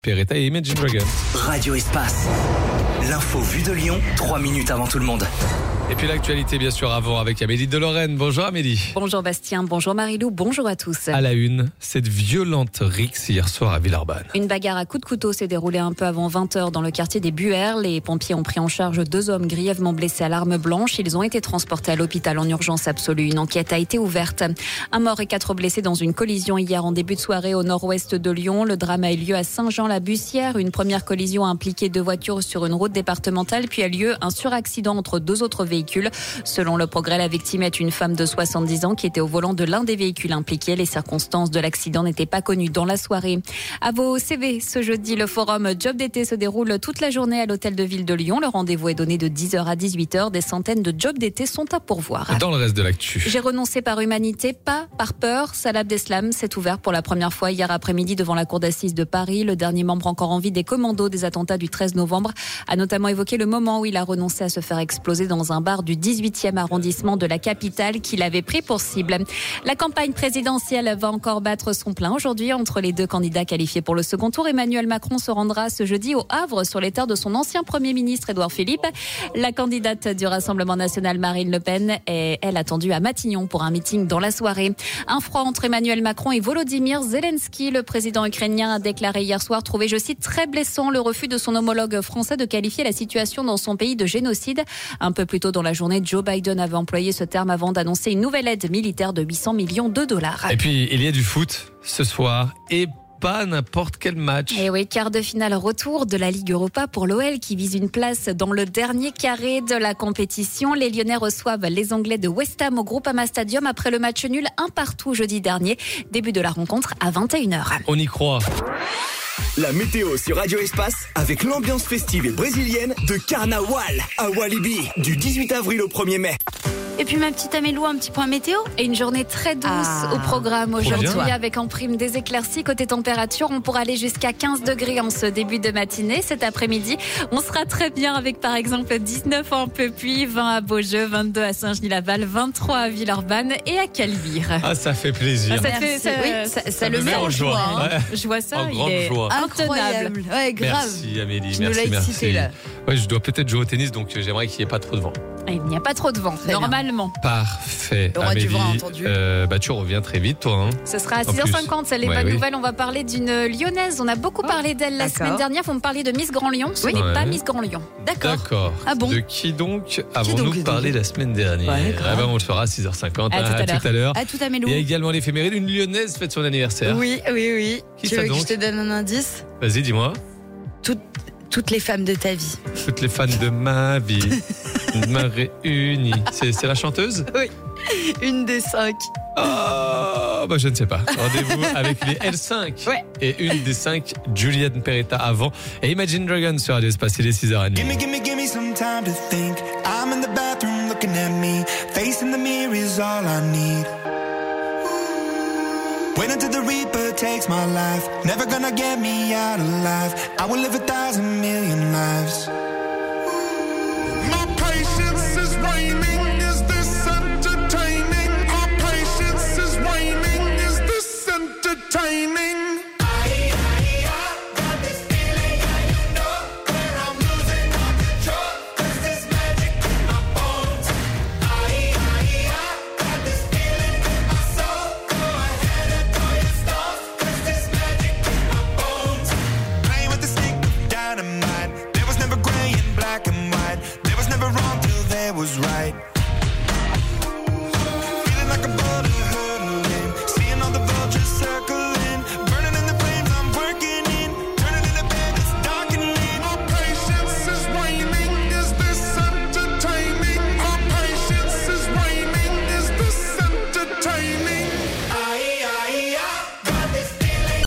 Peretta et Imagine Dragons. Radio Espace. L'info vue de Lyon, 3 minutes avant tout le monde. Et puis l'actualité, bien sûr, avant avec Amélie de Lorraine. Bonjour Amélie. Bonjour Bastien, bonjour Marilou, bonjour à tous. À la une, cette violente rixe hier soir à Villeurbanne. Une bagarre à coups de couteau s'est déroulée un peu avant 20h dans le quartier des Buères. Les pompiers ont pris en charge 2 hommes grièvement blessés à l'arme blanche. Ils ont été transportés à l'hôpital en urgence absolue. Une enquête a été ouverte. Un mort et 4 blessés dans une collision hier en début de soirée au nord-ouest de Lyon. Le drame a eu lieu à Saint-Jean-la-Bussière. Une première collision a impliqué 2 voitures sur une route départementale, puis a lieu un suraccident entre 2 autres véhicules. Selon Le Progrès, la victime est une femme de 70 ans qui était au volant de l'un des véhicules impliqués. Les circonstances de l'accident n'étaient pas connues dans la soirée. À vos CV, ce jeudi, le forum Job d'été se déroule toute la journée à l'hôtel de ville de Lyon. Le rendez-vous est donné de 10h à 18h. Des centaines de jobs d'été sont à pourvoir. Dans le reste de l'actu. J'ai renoncé par humanité, pas par peur. Salah Abdeslam s'est ouvert pour la première fois hier après-midi devant la cour d'assises de Paris. Le dernier membre encore en vie des commandos des attentats du 13 novembre a notamment évoqué le moment où il a renoncé à se faire exploser dans un bar du 18e arrondissement de la capitale qu'il avait pris pour cible. La campagne présidentielle va encore battre son plein aujourd'hui entre les 2 candidats qualifiés pour le second tour. Emmanuel Macron se rendra ce jeudi au Havre sur les terres de son ancien Premier ministre Édouard Philippe. La candidate du Rassemblement national Marine Le Pen est, elle, attendue à Matignon pour un meeting dans la soirée. Un froid entre Emmanuel Macron et Volodymyr Zelensky. Le président ukrainien a déclaré hier soir trouver, je cite, très blessant le refus de son homologue français de qualifier la situation dans son pays de génocide. Un peu plus tôt dans la journée, Joe Biden avait employé ce terme avant d'annoncer une nouvelle aide militaire de 800 millions de dollars. Et puis, il y a du foot ce soir et pas n'importe quel match. Et oui, quart de finale retour de la Ligue Europa pour l'OL qui vise une place dans le dernier carré de la compétition. Les Lyonnais reçoivent les Anglais de West Ham au Groupama Stadium après le match nul 1-1 jeudi dernier. Début de la rencontre à 21h. On y croit. La météo sur Radio Espace avec l'ambiance festive et brésilienne de Carnaval à Walibi du 18 avril au 1er mai. Et puis ma petite Amélou, un petit point météo. Et une journée très douce au programme aujourd'hui avec en prime des éclaircies. Côté température, on pourra aller jusqu'à 15 degrés en ce début de matinée. Cet après-midi, on sera très bien avec par exemple 19 en Peupuy, 20 à Beaujeu, 22 à Saint-Genis-Laval, 23 à Villeurbanne et à Caluire. Ah, ça fait plaisir. Ça le met en joie. Hein. Ouais. Je vois ça, en grande joie. Incroyable. Ouais, grave. Merci Amélie, Tu nous l'as excité, là. Ouais, je dois peut-être jouer au tennis, donc j'aimerais qu'il n'y ait pas trop de vent. Il n'y a pas trop de vent, Très normalement. Parfait. Il y aura Amélie, du vent, entendu. tu reviens très vite, toi. Hein. Ce sera à En 6h50, c'est les Ouais, bonnes oui. nouvelles. On va parler d'une Lyonnaise. On a beaucoup parlé d'elle la d'accord. semaine dernière. Vous me parliez de Miss Grand Lyon. Ce n'est Ouais. pas Miss Grand Lyon. D'accord. Ah bon ? De qui donc avons-nous parlé la semaine dernière? Ouais, grave. On le fera à 6h50. À tout à l'heure. À tout Amélou. Il y a également l'éphéméride, une Lyonnaise fête son anniversaire. Oui. Qui Tu ça veux que donc je te donne un indice ? Vas-y, dis-moi. Toutes les femmes de ta vie. Toutes les fans de ma vie me réunis. C'est la chanteuse? Oui. Une des 5. Oh, je ne sais pas. Rendez-vous avec les L5. Ouais. Et une des 5, Juliette Peretta avant. Et Imagine Dragons sur Radio Espace, il est 6h30. Give me some time to think. I'm in the bathroom looking at me. Facing the mirror is all I need. Wait until the Reaper takes my life. Never gonna get me out alive. I will live 1,000,000,000 lives. My patience is waning. Is this entertaining? My patience is waning. Is this entertaining? Was right. Feeling like a bullet